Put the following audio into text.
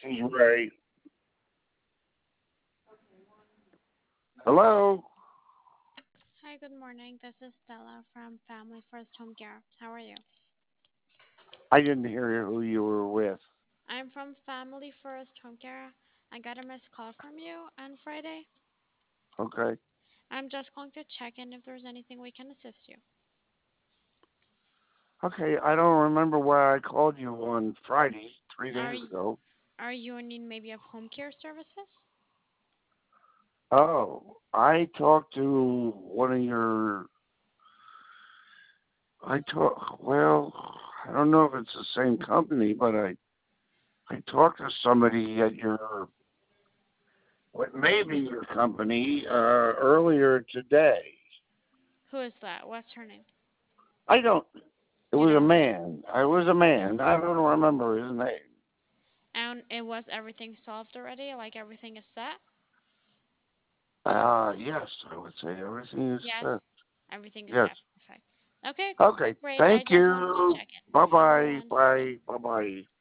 is Ray. Hello. Hi, good morning. This is Stella from Family First Home Care. How are you? I didn't hear who you were with. I'm from Family First Home Care. I got a missed call from you on Friday. Okay. I'm just going to check in if there's anything we can assist you. Okay. I don't remember why I called you on Friday, three Are days y- ago. are you in need maybe of home care services? Oh, I talked to one of your. I talk. Well, I don't know if it's the same company, but I talked to somebody at your what may be your company earlier today. Who is that? What's her name? I don't. It You was a don't remember. man. I was a man. I don't remember his name. And it was everything solved already? Like everything is set? Yes, I would say everything is set. Yes, everything is Yes. set. Perfect. Okay, Okay. great. I Thank just wanted to you. check in. Bye Have a good bye. one. Bye. Bye bye.